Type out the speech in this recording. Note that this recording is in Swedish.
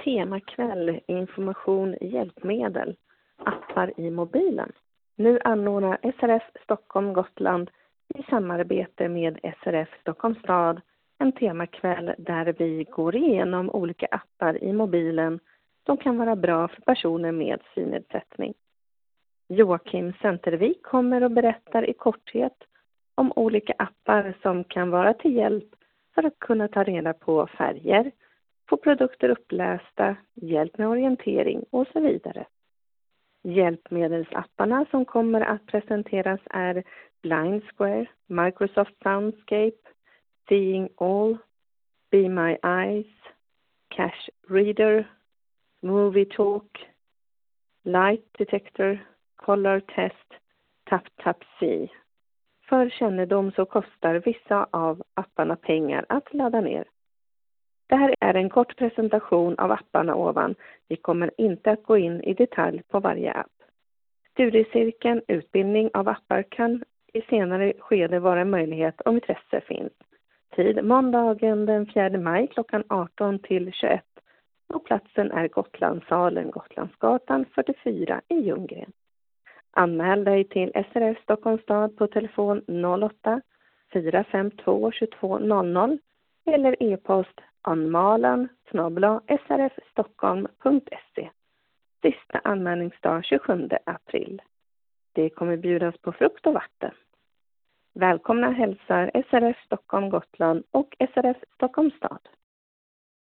temakväll, information, hjälpmedel, appar i mobilen. Nu anordnar SRF Stockholm Gotland i samarbete med SRF Stockholms stad en temakväll där vi går igenom olika appar i mobilen som kan vara bra för personer med synnedsättning. Joakim Centervik kommer och berättar i korthet om olika appar som kan vara till hjälp för att kunna ta reda på färger, få produkter upplästa, hjälp med orientering och så vidare. Hjälpmedelsapparna som kommer att presenteras är Blind Square, Microsoft Soundscape, Seeing All, Be My Eyes, Cash Reader, Movie Talk, Light Detector, Color Test, TapTapSee. För kännedom så kostar vissa av apparna pengar att ladda ner. Det här är en kort presentation av apparna ovan. Vi kommer inte att gå in i detalj på varje app. Studiecirkeln utbildning av appar kan i senare skede vara en möjlighet om intresse finns. Tid måndagen den 4 maj klockan 18 till 21 och platsen är Gotlandssalen, Gotlandsgatan 44 i Ljunggren. Anmäl dig till SRF Stockholms stad på telefon 08 452 2200 eller e-post anmalan@srfstockholm.se. Sista anmälningsdag 27 april. Det kommer bjudas på frukt och vatten. Välkomna hälsar SRF Stockholm Gotland och SRF Stockholms stad.